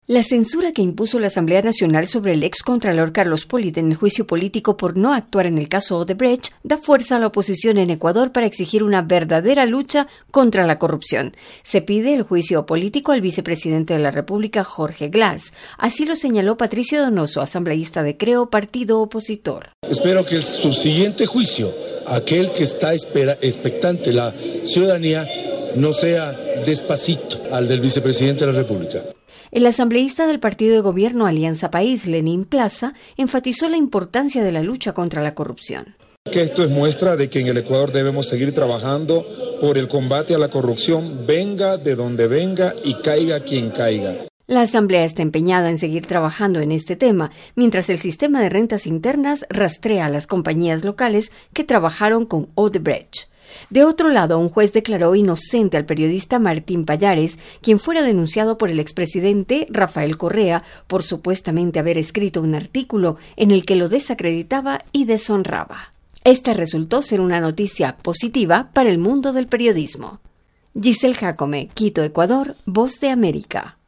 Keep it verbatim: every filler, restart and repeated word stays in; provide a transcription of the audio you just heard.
La censura que impuso la Asamblea Nacional sobre el excontralor Carlos Pollitt en el juicio político por no actuar en el caso Odebrecht da fuerza a la oposición en Ecuador para exigir una verdadera lucha contra la corrupción. Se pide el juicio político al vicepresidente de la República, Jorge Glass. Así lo señaló Patricio Donoso, asambleísta de Creo, partido opositor. Espero que el subsiguiente juicio, aquel que está espera, expectante la ciudadanía, no sea despacito al del vicepresidente de la República. El asambleísta del partido de gobierno Alianza País, Lenín Plaza, enfatizó la importancia de la lucha contra la corrupción. Que esto es muestra de que en el Ecuador debemos seguir trabajando por el combate a la corrupción, venga de donde venga y caiga quien caiga. La Asamblea está empeñada en seguir trabajando en este tema, mientras el sistema de rentas internas rastrea a las compañías locales que trabajaron con Odebrecht. De otro lado, un juez declaró inocente al periodista Martín Pallares, quien fuera denunciado por el expresidente Rafael Correa por supuestamente haber escrito un artículo en el que lo desacreditaba y deshonraba. Esta resultó ser una noticia positiva para el mundo del periodismo. Giselle Jacome, Quito, Ecuador, Voz de América.